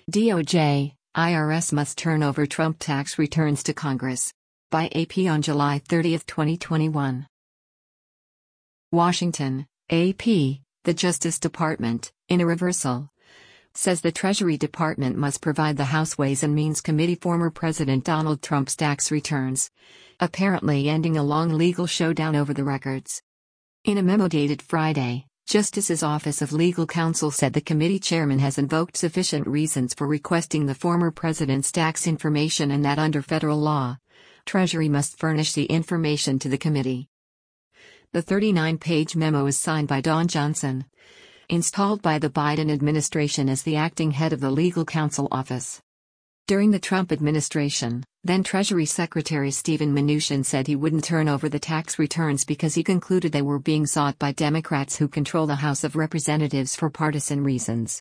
DOJ, IRS must turn over Trump tax returns to Congress. By AP on July 30, 2021. Washington, AP, the Justice Department, in a reversal, says the Treasury Department must provide the House Ways and Means Committee former President Donald Trump's tax returns, apparently ending a long legal showdown over the records. In a memo dated Friday, Justice's Office of Legal Counsel said the committee chairman has invoked sufficient reasons for requesting the former president's tax information and that under federal law, Treasury must furnish the information to the committee. The 39-page memo is signed by Don Johnson, installed by the Biden administration as the acting head of the Legal Counsel Office. During the Trump administration, then Treasury Secretary Steven Mnuchin said he wouldn't turn over the tax returns because he concluded they were being sought by Democrats who control the House of Representatives for partisan reasons.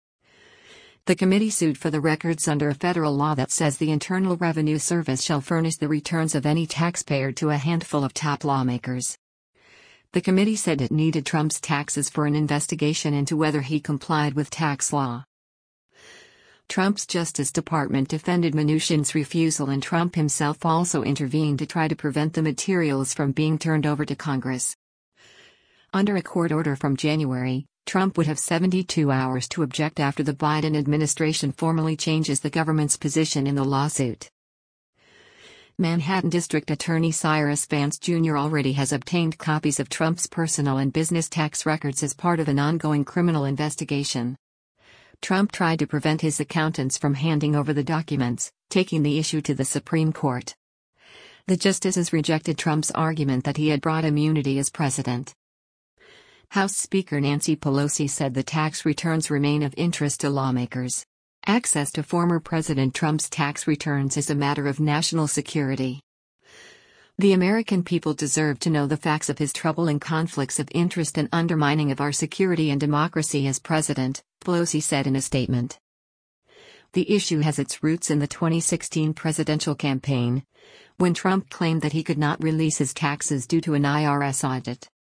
The committee sued for the records under a federal law that says the Internal Revenue Service shall furnish the returns of any taxpayer to a handful of top lawmakers. The committee said it needed Trump's taxes for an investigation into whether he complied with tax law. Trump's Justice Department defended Mnuchin's refusal, and Trump himself also intervened to try to prevent the materials from being turned over to Congress. Under a court order from January, Trump would have 72 hours to object after the Biden administration formally changes the government's position in the lawsuit. Manhattan District Attorney Cyrus Vance Jr. already has obtained copies of Trump's personal and business tax records as part of an ongoing criminal investigation. Trump tried to prevent his accountants from handing over the documents, taking the issue to the Supreme Court. The justices rejected Trump's argument that he had brought immunity as president. House Speaker Nancy Pelosi said the tax returns remain of interest to lawmakers. Access to former President Trump's tax returns is a matter of national security. The American people deserve to know the facts of his troubling conflicts of interest and undermining of our security and democracy as president, Pelosi said in a statement. The issue has its roots in the 2016 presidential campaign, when Trump claimed that he could not release his taxes due to an IRS audit.